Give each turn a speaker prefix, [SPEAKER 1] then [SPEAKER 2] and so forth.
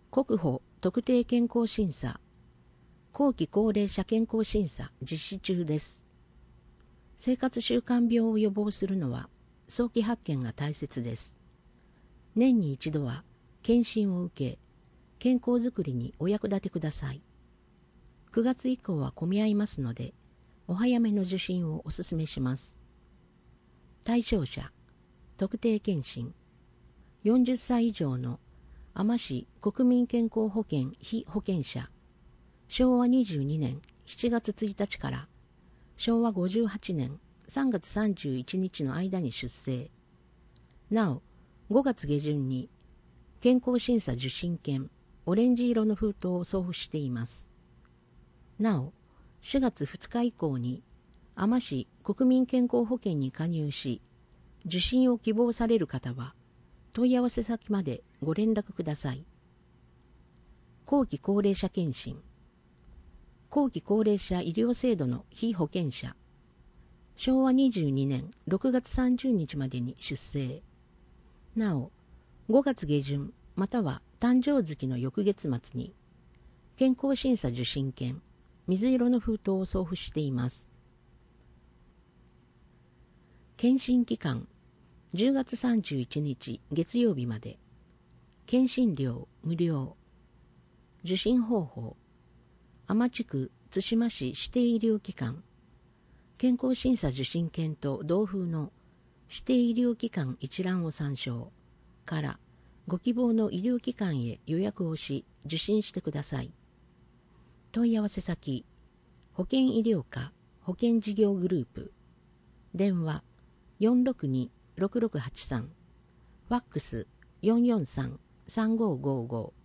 [SPEAKER 1] 国保特定健康審査、後期高齢者健康審査実施中です。生活習慣病を予防するのは早期発見が大切です。年に一度は検診を受け、健康づくりにお役立てください。9月以降は混み合いますので、お早めの受診をお勧めします。対象者、特定健診、40歳以上の海士市国民健康保険被保険者、昭和22年7月1日から昭和58年3月31日の間に出生。なお、5月下旬に健康審査受診券オレンジ色の封筒を送付しています。なお、4月2日以降に海士市国民健康保険に加入し、受診を希望される方は問い合わせ先までご連絡ください。後期高齢者健診、後期高齢者医療制度の被保険者、昭和22年6月30日までに出生。なお、5月下旬または誕生月の翌月末に健康審査受診券水色の封筒を送付しています。検診期間10月31日月曜日まで。検診料無料。受診方法、海士区津島市指定医療機関、健康審査受診券と同封の指定医療機関一覧を参照からご希望の医療機関へ予約をし受診してください。問い合わせ先、保険医療課保険事業グループ、電話462-6683、ファックス443-3555